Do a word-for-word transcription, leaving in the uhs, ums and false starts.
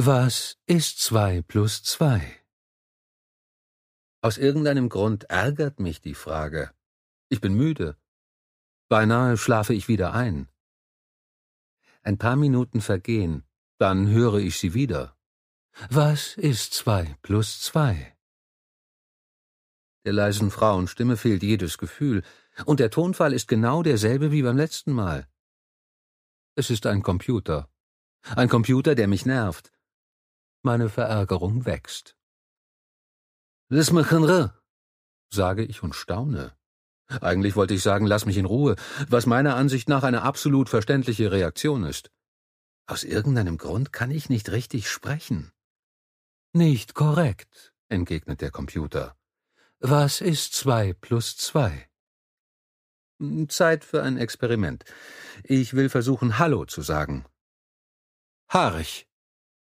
Was ist zwei plus zwei? Aus irgendeinem Grund ärgert mich die Frage. Ich bin müde. Beinahe schlafe ich wieder ein. Ein paar Minuten vergehen, dann höre ich sie wieder. Was ist zwei plus zwei? Der leisen Frauenstimme fehlt jedes Gefühl, und der Tonfall ist genau derselbe wie beim letzten Mal. Es ist ein Computer. Ein Computer, der mich nervt. Meine Verärgerung wächst. Lass mich in Ruhe, sage ich und staune. Eigentlich wollte ich sagen, lass mich in Ruhe, was meiner Ansicht nach eine absolut verständliche Reaktion ist. Aus irgendeinem Grund kann ich nicht richtig sprechen. Nicht korrekt, entgegnet der Computer. Was ist zwei plus zwei? Zeit für ein Experiment. Ich will versuchen, Hallo zu sagen. Harch.